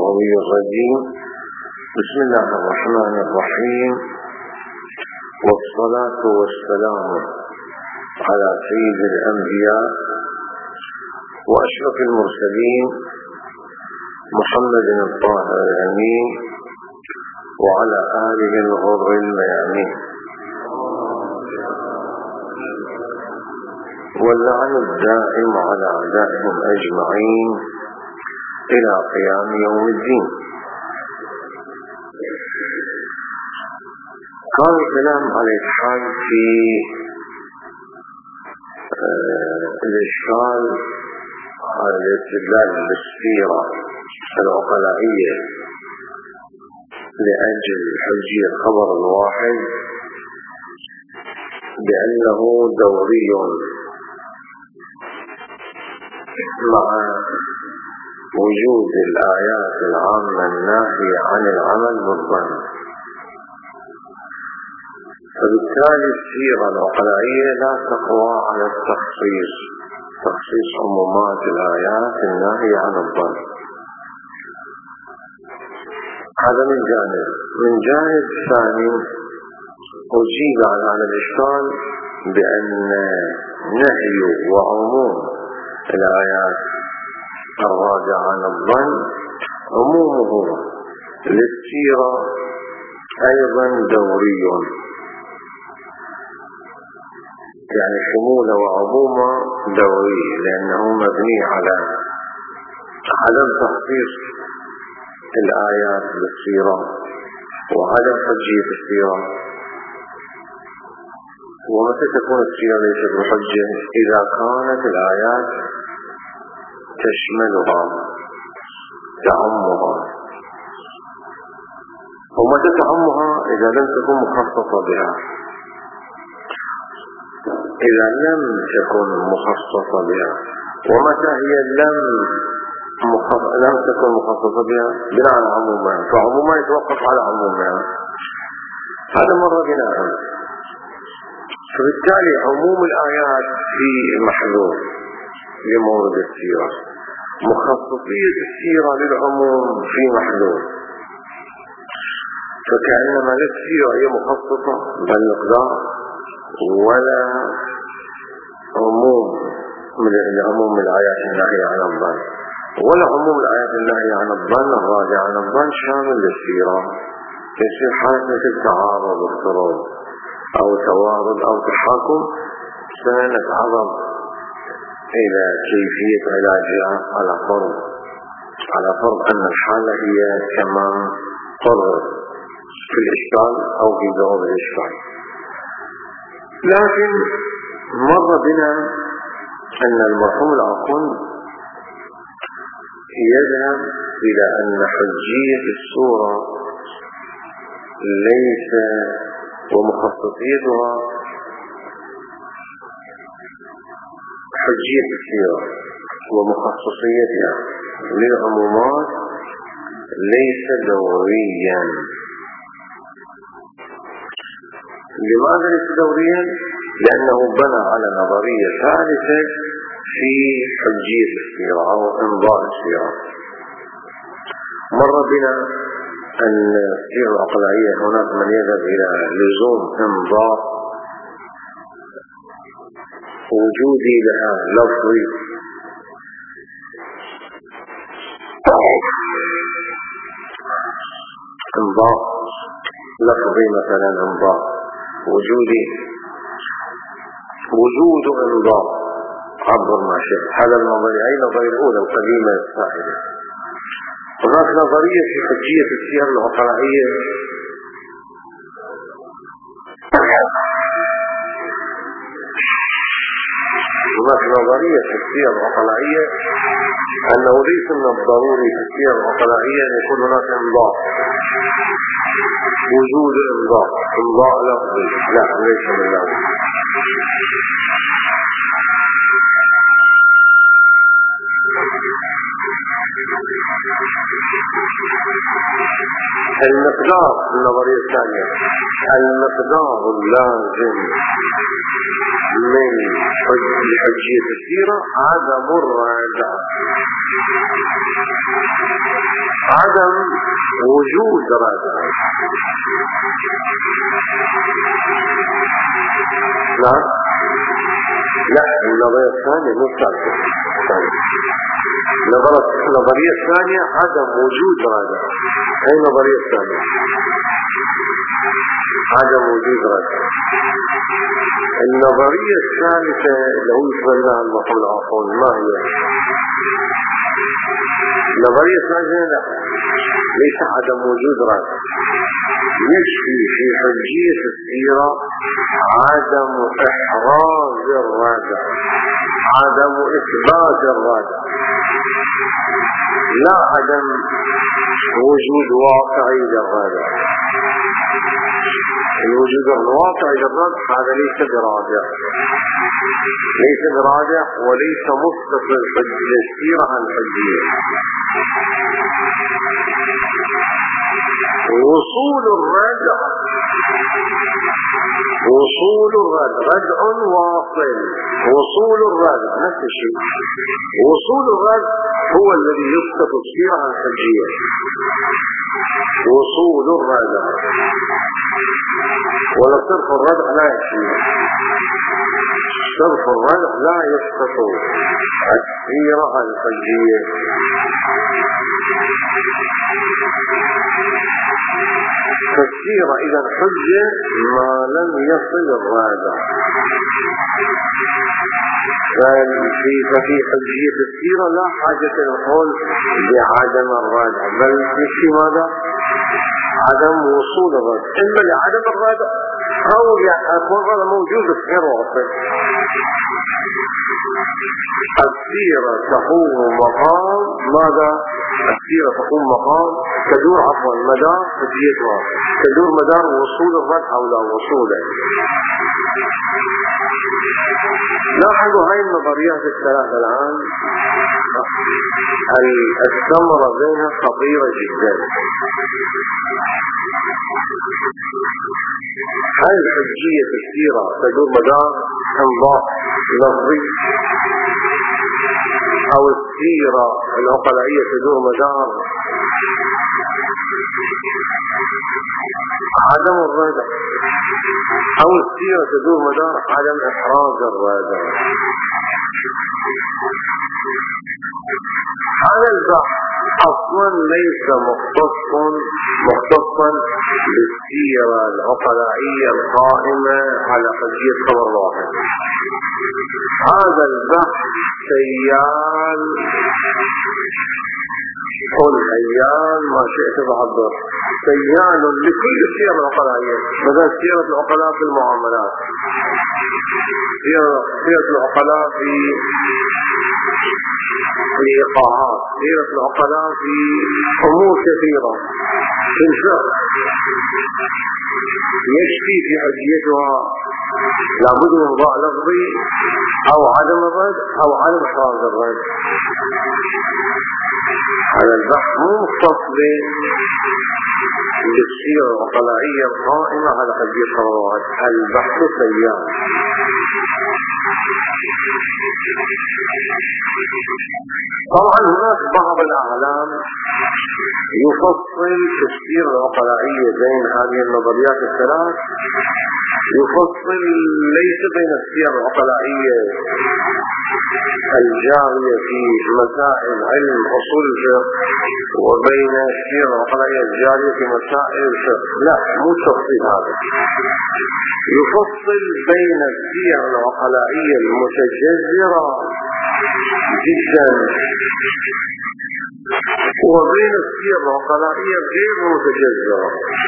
اللغوي الرجيم. بسم الله الرحمن الرحيم، والصلاة والسلام على سيد الأنبياء وأشرف المرسلين محمد الطاهر الأمين وعلى آله الغر الميامين، واللعن الدائم على أعدائهم أجمعين إلى قيام يوم الدين. كان الكلام على الحال في الإشكال على الاستدلال بالسيرة العقلائية لأجل حجية خبر الواحد بأنه دوري مع وجود الآيات العامة الناهية عن العمل بالظن. فبالتالي السيرة العقلائية لا تقوى على تخصيص عمومات الآيات الناهية عن الظن. هذا من جانب. من جانب ثاني أجيب عن هذا الإشكال بأن نهي وعموم الآيات الراجعة عن الظن عمومه للسيرة أيضا دوري، يعني شموله وعمومه دوري، لأنه مبني على عدم تخصيص الآيات بالسيرة وعدم حجية السيرة. ومتى تكون السيرة ليست بحجة؟ إذا كانت الآيات تشملها تعمها. ومتى تعمها؟ إذا لم تكن مخصصة بها. إذا لم تكن مخصصة بها. ومتى هي لم تكن مخصصة بها؟ بناء على عمومها، فعمومها يتوقف على عمومها. هذا مرة بناء. فبالتالي عموم الآيات في محذور لمورد السيرة، مخصصية السيرة للعموم في محذور. فكأنما لا السيرة هي مخصصة بالمقدار ولا عموم الآيات الناهية عن الظن، ولا عموم الآيات الناهية عن الظن الراجع عن الظن شامل للسيرة. يصير حالة التعارض واضطراب أو توارد أو تحاكم، سنتعرض إلى كيفية علاجها على فرض أن الحالة هي كما قرر في الإشكال أو في جواب الإشكال. لكن مر بنا أن المرحوم العقل يذهب إلى أن حجية السورة ليس ومخصصيتها حجية السيرة ومخصصيتها للعمومات ليس دوريا. لماذا ليس دوريا؟ لأنه بنى على نظرية ثالثة في حجية السيرة أو إمضاء السيرة. مر بنا أن السيرة العقلائية هناك من يذهب إلى لزوم إمضاء وجودي لها لفظي، إمضاء لفظي مثلا، إمضاء وجودي، وجود إمضاء عبر ما شئت. هذا النظرية أي نظرية الأولى القديمة السائدة. هناك نظرية في حجية السيرة العقلائية أنه ليس من الضروري في السيرة العقلائية أن يكون هناك إمضاء، وجود إمضاء لفظي، لا ليس من ذلك. المقدار النظرية الثانية، المقدار اللازم من حجية السيرة عدم الراجعة عدم وجود رادع. نعم، لا، النظرية الثانية مو الثالثة. النظرية الثانية عدم وجود رادع. هي النظرية الثانية عدم وجود رادع. النظرية الثالثة لو يفضلها المقول العقول ما هي؟ النظرية الثالثة لا، ليس عدم وجود رادع، يكفي في حجية السيرة عدم إحراز الرادع، عدم إثبات الرادع، لا عدم وجود واقعي للرادع. الوجود الواقعي للرادع هذا ليس برادع، ليس برادع وليس متصل للسيرة عن حجية. وصول الردع ردع واصل. وصول الردع نفس الشيء. وصول الردع هو الذي يسقط السيرة عن الحجية. وصول الردع ولا صرف الردع لا يكفي. صرف الردع لا يسقط السيرة عن الحجية. فالسيرة إذا الحجة ما لم يصل الرادع. ففي حجية السيرة لا حاجة للقول بعدم الرادع، بل يكفي ماذا؟ عدم وصول الرادع. إما لعدم الرادع أو يكون هذا موجود غير واصل. السيرة تقوم مقام ماذا؟ السيرة تقوم مقام تدور مدار حجيتها، تدور مدار وصول الردع أو لا وصول. لاحظوا هاي النظريات الثلاثة الآن الثمرة بينها خطيرة جدا. هل حجية السيرة تدور مدار انضاء لفظي، أو السيرة العقلائية تدور مدار عدم الرادع، أو السيرة تدور مدار عدم إحراز الرادع؟ هذا البحث أصلا ليس مختصا بالسيرة العقلائية القائمة على حجية خبر واحد. هذا البحث سيال قل حيان ما شئت بعبر، سيال لكل السير العقلائية. مثلا سيرة العقلاء في المعاملات، سيرة العقلاء في الإيقاعات، سيرة العقلاء في أمور كثيرة في الفقه. يكفي في حجيتها لابد من ضاء لفظي أو عدم الرد أو عدم إحراز الرد. هذا البحث مو مختص بالسيرة العقلائية القائمة على حجية الخبرات. البحث سيان. طبعا هناك بعض الأعلام يفصل السيرة العقلائية بين هذه النظريات الثلاث، يفصل ليس بين السيرة العقلائية الجارية في مسائل علم أصول الفقه وبين السيرة العقلائية الجارية في مسائل الفقه. لا، مو تفصيل هذا. يفصل بين السيرة العقلائية المتجذرة جدا وبين السيرة العقلائية غير متجذرة،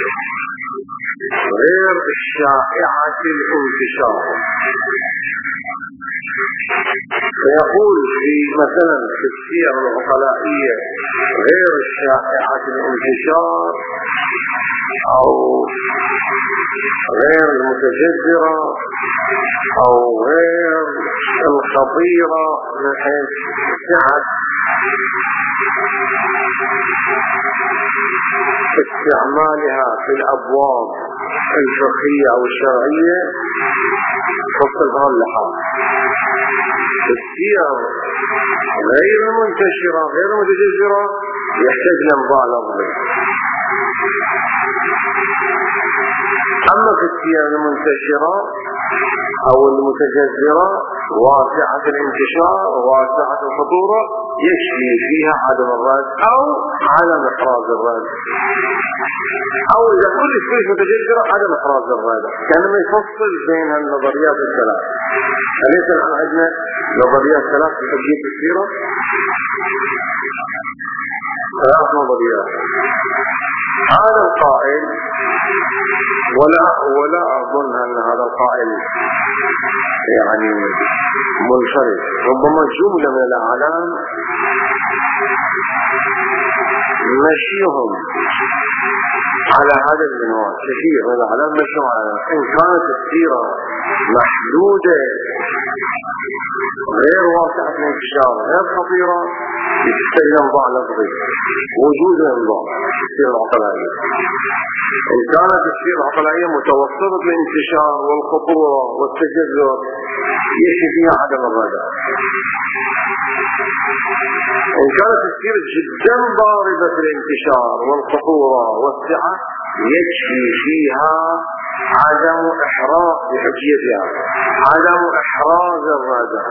غير الشائعة الانتشار. فيقول في مثلا في السير العقلائية غير الشائعة الانتشار أو غير المتجذرة أو غير الخطيرة من حيث سعة استعمالها في الأبواب الفقهية أو الشرعية تصلها اللحاظ. السير غير منتشرة غير متجذرة يحتاج لانضاء لفظي. أما في السير المنتشرة أو المتجذرة واسعة الانتشار واسعة الخطورة يكفي فيها عدم الرد أو عدم إحراز الرد، أو إذا كل شيء متجذرة عدم إحراز الرد، كأنما يفصل بين النظريات الثلاث. أليس الآن عندنا نظريات ثلاث في حجية السيرة؟ ثلاث نظريات. هذا القائل ولا أظن أن هذا القائل يعني منفرد، ربما جملة من الأعلام مشيهم على هذا المنوال. كثير من الأعلام مشيهم على إن كانت السيرة محدودة غير واسعة الانتشار غير خطيرة يحتاج انضاء لفظي، وجود انضاء السيرة العقلائية. إن كانت السيرة العقلائية متوسطة الانتشار والخطورة والتجذر يكفي فيها عدم الردع. إن كانت السيرة جدا ضاربة الانتشار والخطورة والسعة يكفي فيها عدم إحراز بحجيتها، عدم إحراز الردع.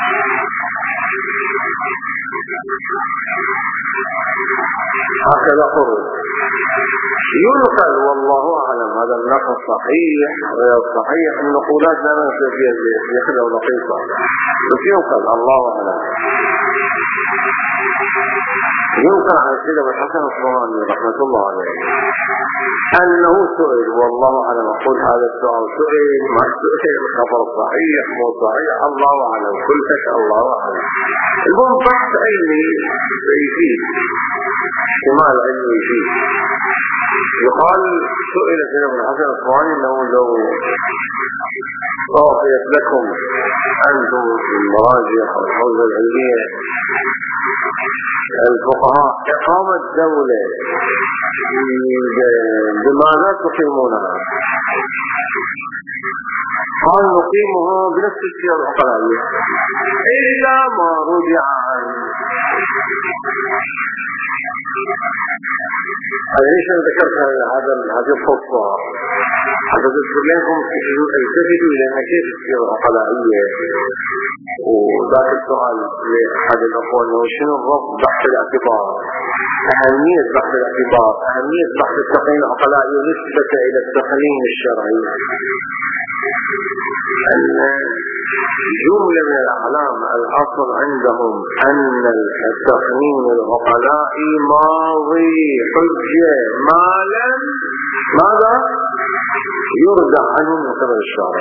هكذا قرر ينقل والله أعلم هذا النقل صحيح غير صحيح. النقولات لا ننسى فيها يخلع ونقيصة، بس ينقل الله أعلم. ينقل عن السيد أبو الحسن الصواني رحمة الله عليه أنه سئل، والله أعلم أقول هذا السؤال سئل ما سئل، خبر صحيح مو صحيح الله أعلم، كل شيء الله أعلم. المهم بحث علمي يفيد، احتمال علمي يفيد. يقال سئل السيد أبو الحسن الصواني أنه لو صافيت لكم أنتم في المراجع أو الحوزة العلمية الفقهاء إقامة دولة بماذا تقيمونها؟ قال نقيمها بنفس السيرة العقلائية إلا ما رجع عنه. ليش أنا ذكرت هذه القصة؟ حتى تذكر لكم التفتوا إلى كيف السيرة العقلائية. وذاك السؤال لأحد الأخوة أنه شنو الربط بحث الاعتبار، أهمية بحث الاعتبار، أهمية بحث التقنين العقلائي ونسبة إلى التقنين الشرعي. أن جملة من الأعلام الأصل عندهم أن التقنين العقلائي ماضي حجة ما لم ماذا يرجع عنه من قبل الشارع.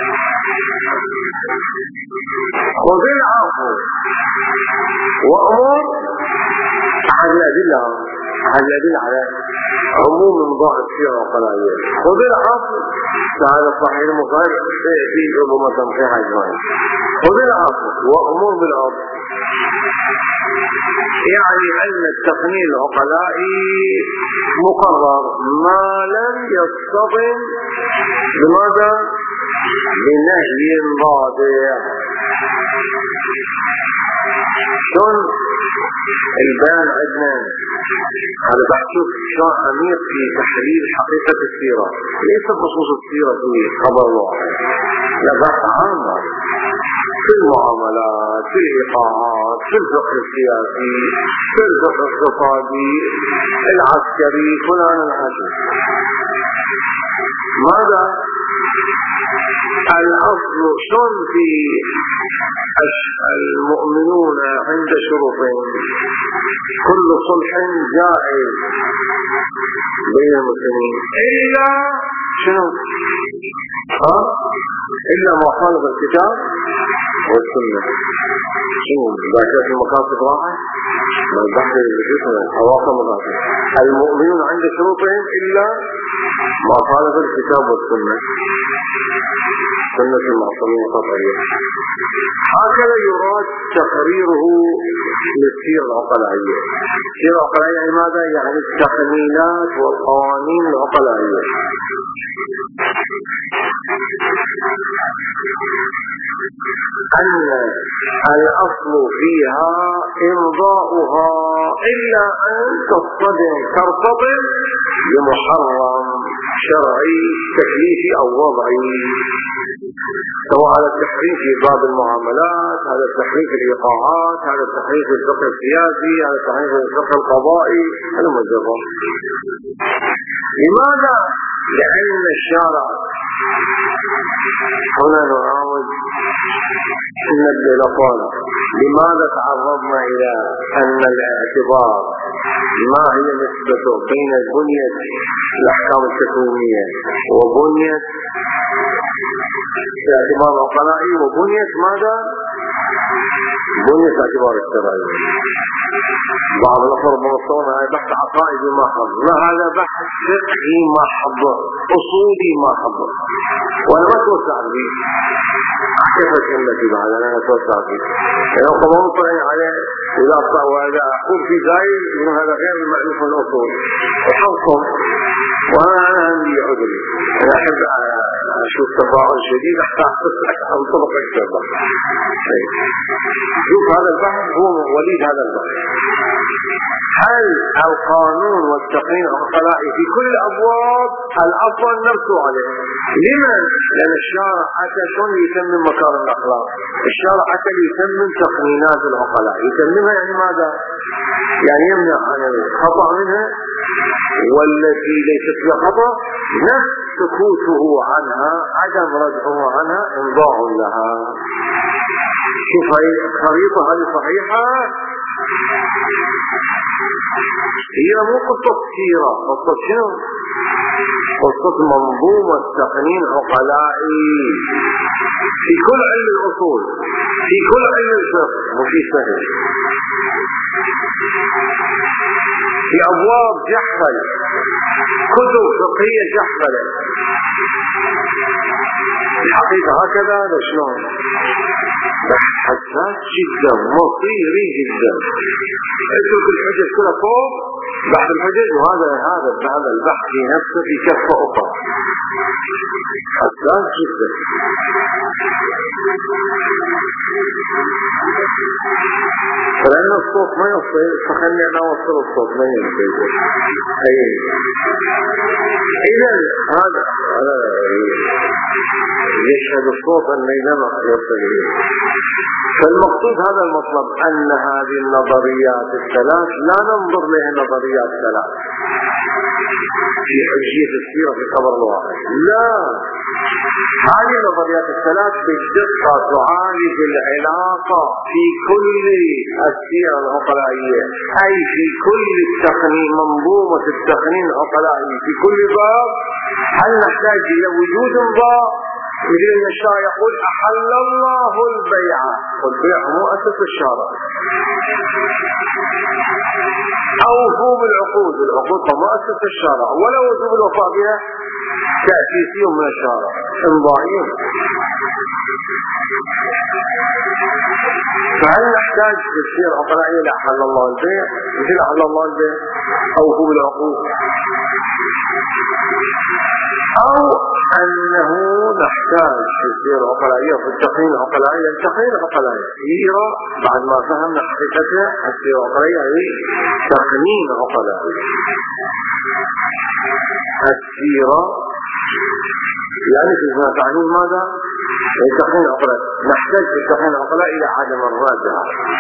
خذ العفو وأمور عن الأدلة على عموم انضاء السيرة العقلائية. خذ العفو تعالى صحيح المصاري في ربما تنقيح أجمعين. خذ العفو وأمور بالعفو، يعني أن التقنين العقلائي مقرر ما لم يصطدم بماذا؟ بنهي ضادع. شلون البيان عندنا هذا بحثوك شلون عميق في تحليل حقيقة السيرة، ليس بخصوص السيرة في خبر واحد، لا بحث عام في المعاملات، في الإيقاعات، في الفقه السياسي، في الفقه الاقتصادي، العسكري، فلان العشر. ماذا؟ الأصل شلون في المؤمنون عند شروطهم كل صلح جائز بين المسلمين إلا شنو؟ إلا ما خالف الكتاب والسنة. شنو؟ باكات المقاصد واحد ما البحث الحواصل مقاصد. المؤمنون عند شروطهم إلا ما خالف الكتاب والسنة، سنة المعصومين القطعية. هكذا يراد تقريره للسيرة العقلائية. السيرة العقلائية يعني ماذا؟ يعني التقنينات والقوانين العقلائية. أن الأصل فيها إمضاؤها إلا أن ترتبط بمحرم شرعي تكليفي أو وضعي، سواء على التحريم في باب المعاملات، على التحريم في الإيقاعات، على التحريم في الفقه السياسي، على التحريم في الفقه القضائي المجرد. لماذا؟ لأن الشارع هنا نعاود نبدأ لقول لماذا تعرضنا إلى أن الاعتبار ما هي نسبة بين بنية الأحكام التكوينية وبنية الاعتبار العقلائي وبنية ماذا؟ بنية الاعتبار الشرعي. بعض الأخوة بمصطلح هذا بحث عقائدي محض، وهذا بحث فقهي محض، أصولي محض، وأنا ما توسع فيه. كيف كلمتي بعد أنا أتوسع فيه؟ يعني طبعا طلعين عليه إذا وهذا أقول في زايد إنه هذا غير المألوف من الأصول وحظكم، وأنا عندي عذري، أنا أحب أشوف تفاعل شديد حتى أنطبق أكثر. شوف هذا البحث هو وليد هذا البحث. هل القانون والتقنين العقلائي في كل الأبواب الأفضل نرسو عليه؟ لمن؟ لأن الشارع حتى شلون يتمم مكارم الأخلاق؟ الشارع حتى يتمم تقنينات العقلاء، يتممها يعني ماذا؟ يعني يمنع عن الخطأ منها، والتي ليست فيها خطأ نفس سكوته عنها، عدم ردعه عنها انضاع لها. شوف هاي الخريطة هذه صحيحة، هي مو قصة سيرة، قصة شنو؟ قصة منظومة تقنين عقلائي في كل علم الأصول، في كل علم الفقه، وفي سهل في أبواب جحفل، كتب فقهية جحفلة. الحقيقة هكذا شلون؟ حساس جدا، مصيري جدا. اترك الحجج كلها فوق بحث الحجج، وهذا البحث في نفسه في كفة أخرى، حساس جدا. فلأن الصوت ما يصل، فخلي أنا أوصل الصوت ما يمكن. إذا هذا يشهد الصوت أن لم يصل إليه. فالمقصود هذا المطلب، أن هذه النظريات الثلاث لا ننظر لها نظريات ثلاث في حجية السيرة في قبر الواحد، لا، هذه النظريات الثلاث بالدقة تعالج العلاقة في كل السيرة العقلائية، أي في كل التقنين، منظومة التقنين العقلائي في كل باب. هل نحتاج إلى وجود انضاء؟ مثل أن الشارع يقول أحل الله البيع، والبيع مو أساس الشارع. أوفوا بالعقود، العقود مو أساس الشارع، ولا وجوب الوفاء بها تأسيسي من الشارع، انضائي. فهل نحتاج في السيرة العقلائية لأحل الله البيع؟ مثل أحل الله البيع، أوفوا بالعقود، أو أنه نحتاج في السيرة العقلائية في التقنين العقلائي، التقنين العقلائي سيرة بعد ما فهمنا حقيقتها. السيرة العقلائية هي تقنين عقلائي. السيرة يعني في تعليم ماذا؟ التقنين العقلائي. نحتاج في التقنين العقلائي إلى عدم الراجعة،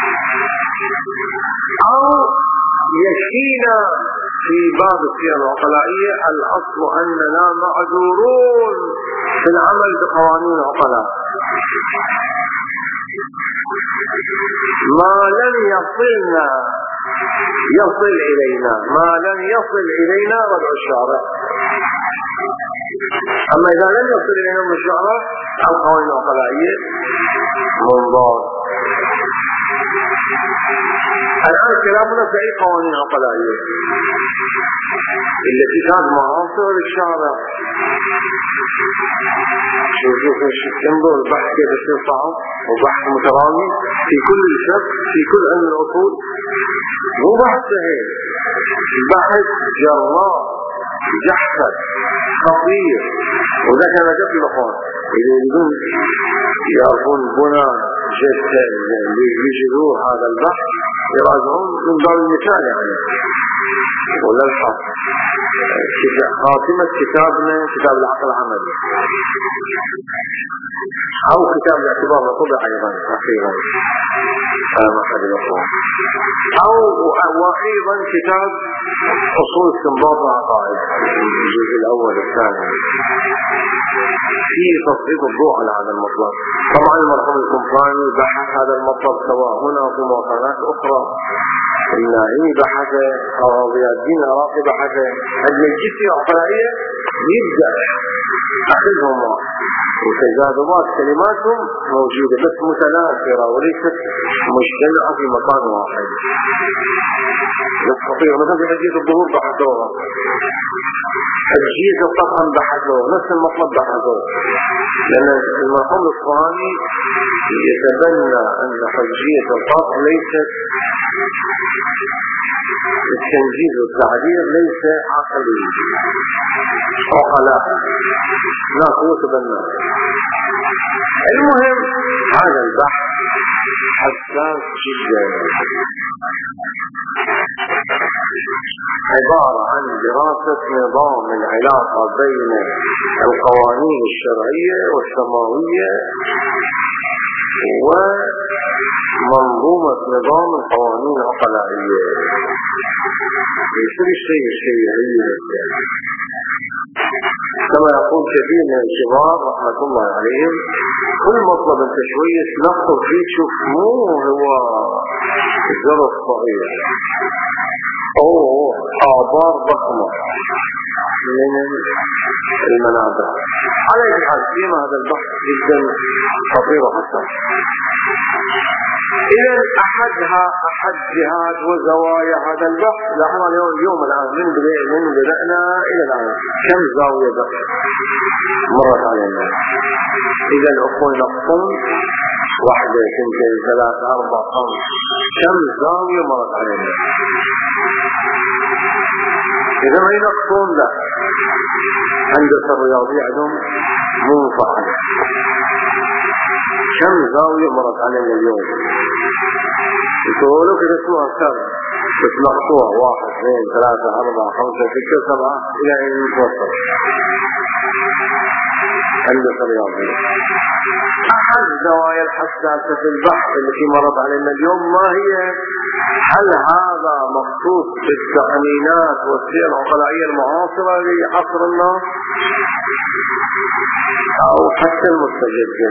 أو يكفينا في باب السيرة العقلائية الأصل أننا معذورون في العمل بقوانين العقلاء ما لم يصل إلينا ردع الشارع. أما إذا لم يصل إلينا من الشارع القوانين العقلائية منضاد. الآن كلامنا في أي قوانين عقلائية التي كانت معاصرة للشارع. شوفوا انظر البحث كيف يصير صعب وبحث مترامي في كل الفقه، في كل علم الأصول، مو بحث سهل، بحث جراء جحفل خطير. وذاك أنا قبل الأخوان إذا يريدون يعرفون بناء لجذور هذا البحث يراجعون من باب المثال يعني ولا الحق. خاتمة كتابنا كتاب العقل العملي أو كتاب الاعتبار طبع أيضا أخيرا ما أحد الأخوان، أو وأيضا كتاب أصول استنباط العقائد الجزء الأول الثاني في تسليط الضوء على هذا المطلب. طبعا المرحوم القمطاني بحث هذا المطلب سواء هنا في مواطنات أخرى، الناعمي بحثه أو ضياء الدين العراقي بحثه. المجلس العقلائية يبدأ أخذهم وتجاذبات كلماتهم موجودة بس متناثرة وليست مجتمعة في مكان واحد. بس خطير مثلا في مجلس الظهور بحثوها، حجية الطقم بحثوه، نفس المطلب بحثوه، لأن المرحوم الإصفهاني يتبنى أن حجية الطقم ليست التنجيز والتعبير ليس عقلي عقلاء لا قوة بنا. المهم هذا البحث حساس جدا، عبارة عن دراسة نظام العلاقة بين القوانين الشرعية والسماوية ومنظومة نظام القوانين العقلائية. يصير الشيعية كما يقول كثير من الكبار رحمة الله عليهم، كل مطلب انت شوية تنقل فيه تشوف مو هو الجرس صغير او آبار ضخمة من المنابع. على اي حال فيما هذا البحث جدا خطير وحساس. إذا أحد جهات وزوايا هذا البحث لاحظنا اليوم الآن من بدأنا إلى الآن كم زاوية بحث مرت علينا. إذا الأخوة نقصون 1 2 3 4 5 كم زاوية مرت علينا. إذا ما ينقصون لا هندسة الرياضية عندهم مو فعال. كم زاوية مرت علينا اليوم. يقولوا كده اسمها كم تتنقصوها 1 2 3 4 5 6 7 إلى أن يتوصل هندسة الرياضية. أحد زوايا الحساسة في البحث التي مرت علينا اليوم ما هي؟ هل هذا مخصوص بالتقنينات والسير العقلائية المعاصرة لعصرنا أو حتى المستجد؟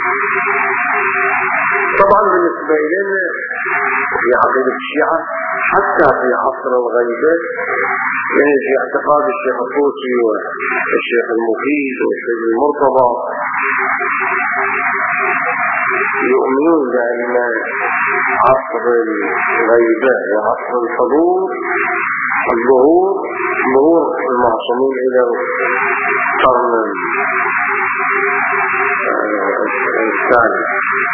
طبعا بالنسبة لنا في عقيدة الشيعة حتى في عصر الغيبة يعني في اعتقاد الشيخ الطوسي والشيخ المفيد والشيخ المرتضى يؤمنون بأن عصر الغيبة وعصر الحضور ظهور المعصومين إلى القرن الثالث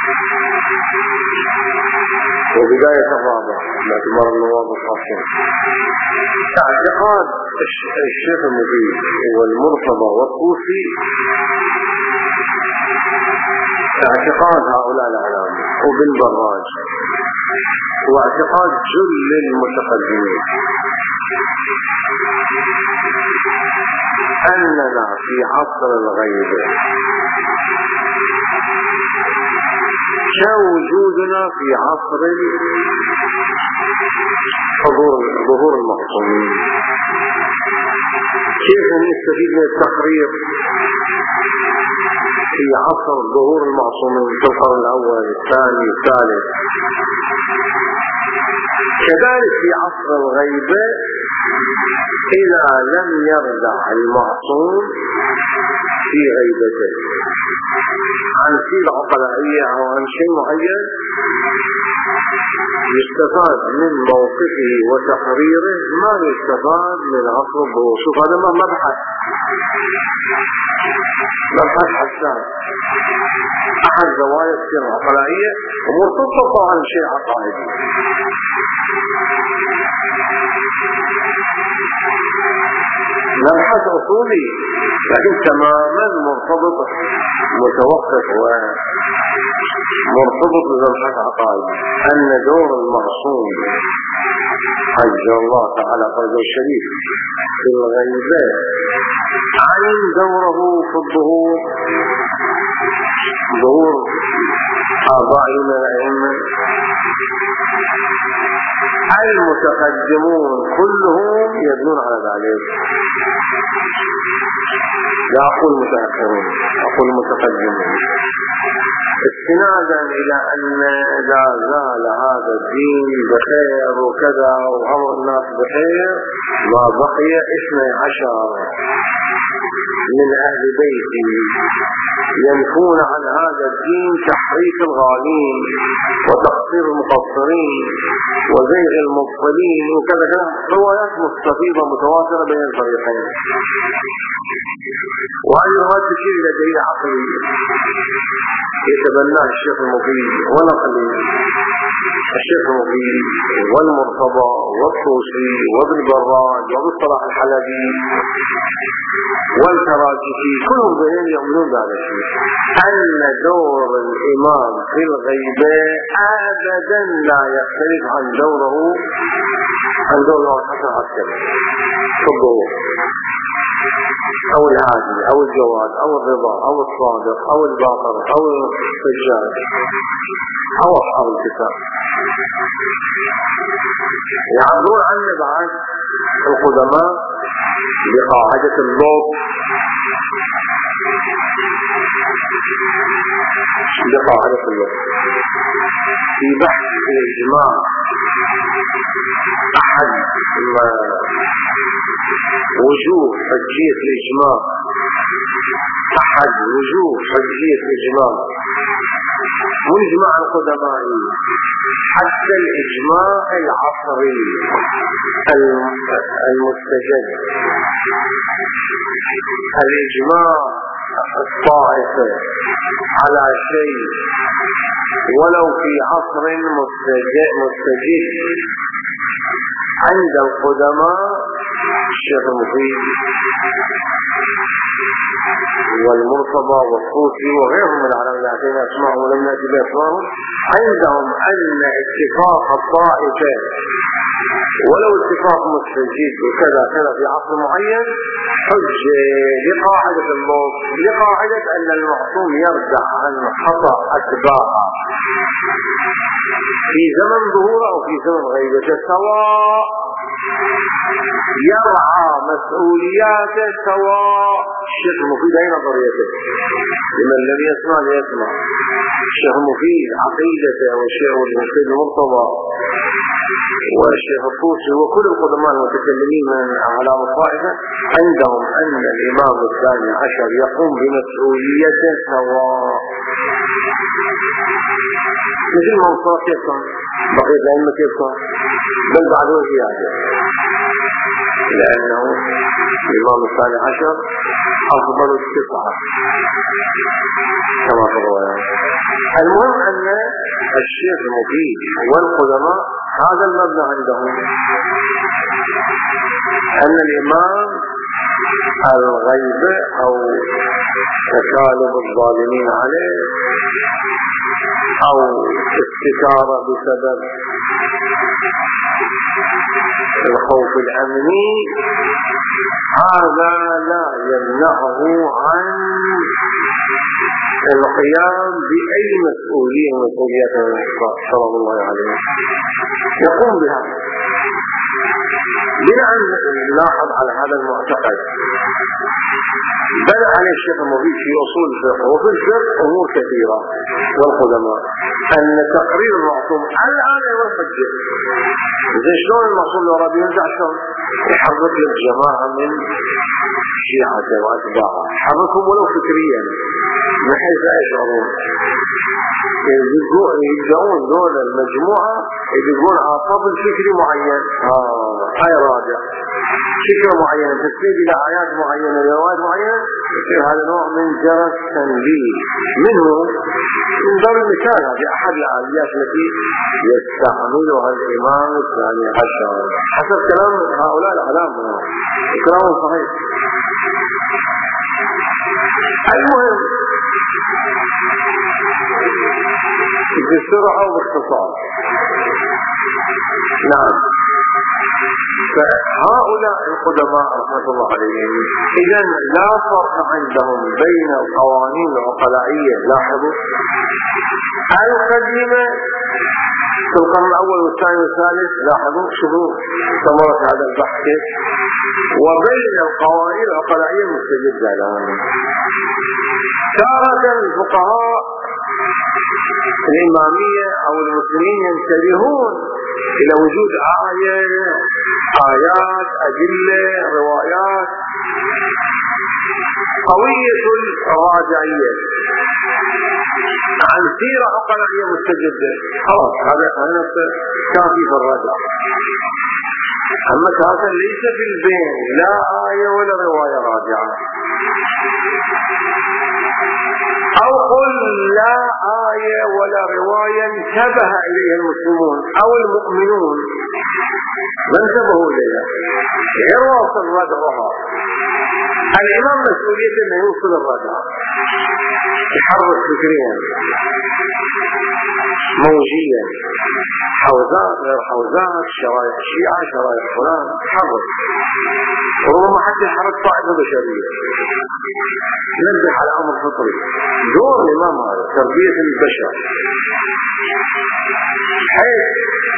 وبداية الرابع باعتبار النواب الخاصين. اعتقاد الشيخ المفيد والمرتضى والطوسي اعتقاد هؤلاء الأعلام وبن براج واعتقاد جل المتقدمين أننا في عصر الغيبة كوجودنا في عصر ظهور المعصومين. كيف نستفيد من التقرير في عصر ظهور المعصومين في القرن الأول الثاني الثالث؟ كذلك في عصر الغيبة إذا لم يرجع المعصوم في غيبته عن سيرة عقلائية أو عن شيء معين يستفاد من موقفه وتقريره ما يستفاد من عصر الظهور. شوف هذا مبحث حساس، أحد زوايا السيرة العقلائية ومرتبطة عن شيء عقائدي. مبحث أصولي لكن تماما مرتبط متوقف ومرتبط بمبحث عقائدي، أن دور المعصوم عز الله تعالى فرجه الشريف في الغيبات عن دوره في الظهور، ظهور آبائنا الأئمة المتقدمون كلهم يدلون على ذلك. لا أقول متأخرون، أقول متقدمون، استنادا إلى أن إذا زال هذا الدين بخير وكذا وأمر الناس بخير ما بقي 12 من أهل بيتي ينفون عن هذا الدين تحريف الغالين وتقصير المقصرين وزيغ المبطلين وكذا، روايات مستفيضة متواترة بين الفريقين. وهذه الروايات تشير إلى دليل عقلي يتبناه الشيخ المفيد ونقلي الشيخ المفيد والمرتضى والطوسي وابن براج وابن صلاح الحلبي والتراجحي، كلهم بين يؤمنون بهذا الشيء، أن دور الإمام في الغيبة أبدا لا يختلف عن دوره الحسن العسكري في الظهور أو الهادي أو الجواد أو الرضا أو الصادق أو الباقر أو السجاد أو أصحاب الكتاب. يعبرون عن بعض القدماء بقاعدة اللوط، في بحث الإجماع أحد وجوه حجية الإجماع، أحد وجوه حجية الإجماع وإجماع القدماء حتى الإجماع العصري المستجد، الإجماع الطائفة على شيء ولو في عصر مستجد عند القدماء الشيخ المفيد والمرتضى والطوسي وغيرهم من العلماء الذين اسمعهم ولم نأتي بأسمائهم، عندهم أن اتفاق الطائفة ولو اتفاق مستجد وكذا كذا في عصر معين حجة لقاعدة اللوط، لقاعدة أن المعصوم يرجع عن خطأ أتباعه في زمن ظهوره أو في زمن غيبته سواء، يرعى مسؤولياته سواء. الشيخ المفيد أي نظريته؟ لمن لم يسمع ليسمع. الشيخ المفيد عقيدته والشيخ المفيد المرتضى والشيخ الطوسي وكل القدماء المتكلمين من أعلام الطائفة عندهم أن الإمام الثاني عشر يقوم بمسؤوليته سواء، مثل ما وصلت كيف كان بقية الأئمة كيف كان، بل بعد وزيادة، لأنه الإمام الثاني عشر أفضل 9 كما في الروايات. المهم أن الشيخ المفيد والقدماء هذا المبنى عندهم، أن الإمام الغيبة أو تكالب الظالمين عليه أو استثارة بسبب الخوف الأمني هذا لا يمنعه عن القيام بأي مسؤولية من مسؤوليات صلى الله عليه وسلم يقوم بها. بناء نلاحظ على هذا المعتقد بنى عليه الشيخ المفيد في أصول الفقه وفي الفقه أمور كثيرة والقدماء أن تقرير المعصوم الآن والحجة زي شلون المعصوم لو ربي يرجع شلون يحرك لك جماعة من شيعته وأتباعه، حركهم ولو فكريا من حيث لا يشعرون، يلجؤون دول المجموعة يلجؤون على طبل فكري معين، هاي راجع فكرة معينة تسند إلى آيات معينة روايات معينة، يصير هذا نوع من جرس تنبيه منه. من ضمن المثال هذه أحد الآليات التي يستعملها الإمام الثاني عشر حسب كلام هؤلاء الأعلام، كلام صحيح المهم بسرعة وباختصار. نعم. فهؤلاء القدماء رحمة الله عليهم إذن لا فرق عندهم بين القوانين العقلائية، لاحظوا، القديمة في القرن الأول والثاني والثالث، لاحظوا شوفوا ثمرة هذا البحث، وبين القوانين العقلائية المستجدة الآن. تارة الفقهاء الإمامية أو المسلمين ينتبهون إلى وجود آيات، أدلة، روايات قوية الراجعية عن سيرة عقلائية مستجدة، خلاص هذا كافي في الرجع. أما هذا ليس في البين لا آية ولا رواية راجعة، أو قل لا آية ولا رواية انتبه إليها المسلمون أو المؤمنون، ما انتبهوا إليها، غير واصل ردعها. الإمام مسؤوليته أنه يوصل الردع، يحرك فكريا موجيا، حوزات غير حوزات، شرايح الشيعة شرايح فلان، يحرك، وربما حتى يحرك طائفة بشرية، ننبه على أمر فطري. دور الإمام هذا تربية البشر، حيث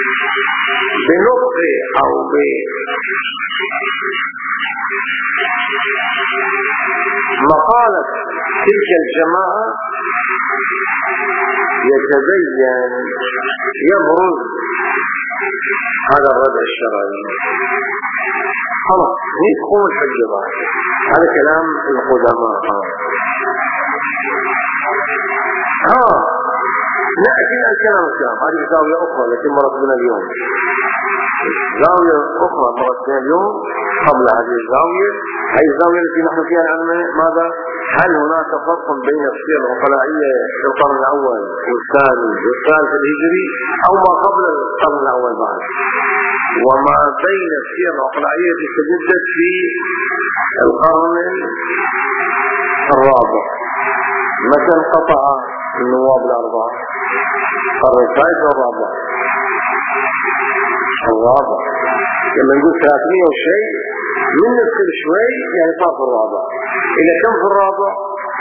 بنطق أو بمقالة تلك الجماعة يتبين يبرز هذا الردع الشرعي. خلاص تقوم الحجة بعد هذا كلام القدماء. نأتي إلى الكلام الكلام، هذه زاوية أخرى التي مرت بنا اليوم، زاوية أخرى مرت بنا اليوم قبل هذه الزاوية، هي الزاوية التي نحن فيها الآن. ماذا؟ هل هناك فرق بين السيرة العقلائية في القرن الأول والثاني والثالث الهجري، أو ما قبل القرن الأول بعد، وما بين السيرة العقلائية التي تجدد في القرن الرابع؟ متى انقطع النواب الأربعة؟ القرن الثالث والرابع. الرابع لما نقول 300 وشيء من نذكر شوي يعني صار في الرابع. إلى كم في الرابع؟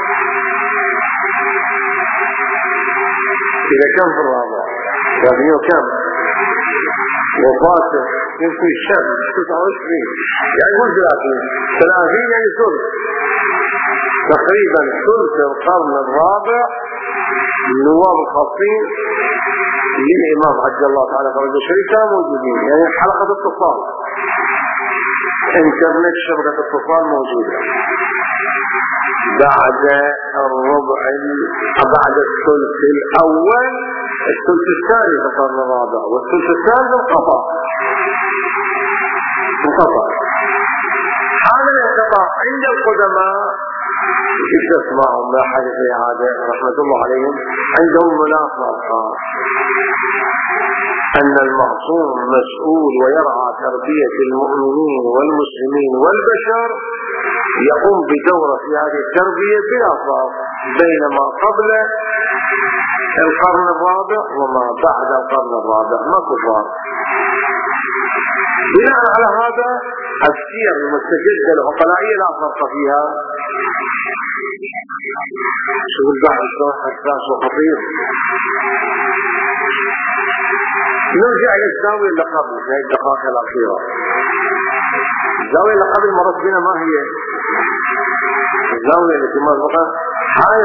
إلى كم في الرابع؟ 300 وكم؟ وفاته يمكن الشاب 29 يعني قول 30 يعني ثلث تقريبا، ثلث القرن الرابع النواب الخاصين للإمام عجل الله تعالى فرجه الشريف كانوا موجودين، يعني حلقة اتصال انترنت، شبكة اتصال موجودة. بعد الربع بعد الثلث الأول الثلث الثاني في القرن الرابع والثلث الثالث انقطع. هذا الانقطاع عند القدماء كيف تسمعهم لا حاجة في هذا رحمة الله عليهم، عندهم مناقضة أن المعصوم مسؤول ويرعى تربية المؤمنين والمسلمين والبشر، يقوم بدوره في هذه التربية بلا فرق بين ما قبل القرن الرابع وما بعد القرن الرابع، ما كفار. بناء على هذا السير المستجدة العقلائية لا فرق فيها. شوف البحث حساس وخطير. نرجع إلى الزاوية اللي قبل في هذه الدقائق الأخيرة. الزاوية اللي قبل مرت بنا ما هي؟ الزاوية التي مرت بنا هاي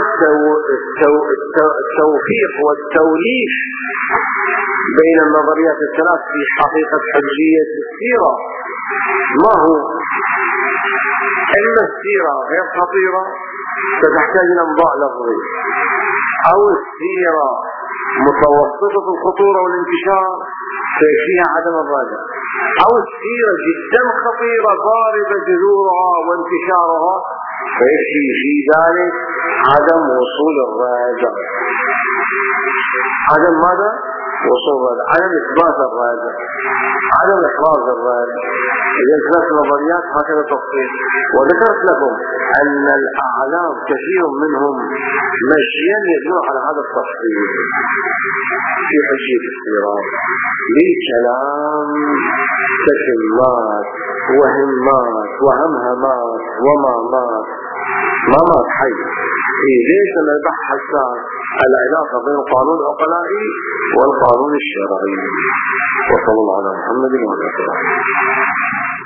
التوفيق والتوليف بين النظريات الثلاث في حقيقة حجية السيرة. ما هو؟ إما السيرة غير خطيرة فتحتاج إلى انضاء لفظي، أو السيرة متوسطة الخطورة والانتشار فيكفيها عدم الراجع، أو السيرة جدا خطيرة ضاربة جذورها وانتشارها فيكفي في ذلك عدم وصول الراجع. عدم ماذا؟ وصول الراجع، عدم إثبات الراجع، عدم إحراز الراجع. إذا ثلاث نظريات هكذا تفصيل. وذكرت لكم أن الأعلام كثير منهم مشيا يدل على هذا التفصيل في حجية الاستيراد لكلام تتمات وهمات وهمهمات ومامات. مامات حي. ليش نبحث العلاقة بين القانون العقلائي والقانون الشرعي؟ وصلى الله على محمد وعلى آله.